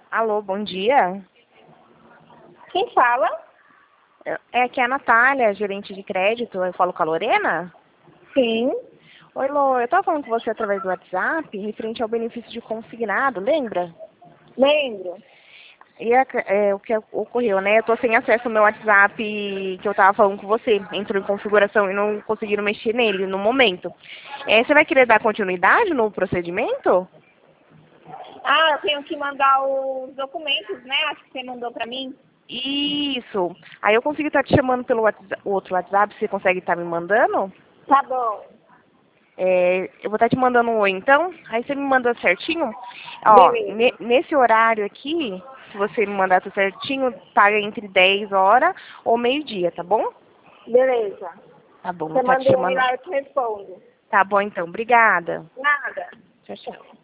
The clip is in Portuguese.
Alô, bom dia. Quem fala? É aqui a Natália, gerente de crédito. Eu falo com a Lorena? Sim, Oi, Lô. Eu estava falando com você através do WhatsApp, referente ao benefício de consignado, lembra? lembro. E o que ocorreu, né? Eu tô sem acesso ao meu WhatsApp que eu estava falando com você. Entrou em configuração e não conseguiram mexer nele no momento. Você vai querer dar continuidade no procedimento? Ah, eu tenho que mandar os documentos, né? Acho que você mandou pra mim. Isso. Aí eu consigo estar te chamando pelo outro WhatsApp, você consegue estar me mandando? Tá bom. Eu vou estar te mandando um oi, então. Aí você me manda certinho. Ó, Beleza. nesse horário aqui, se você me mandar tudo certinho, paga entre 10 horas ou meio-dia, tá bom? Beleza. Tá bom, vou Você estar te manda um e chamando. lá eu te respondo. Tá bom, então. Obrigada. Nada. Tchau, tchau.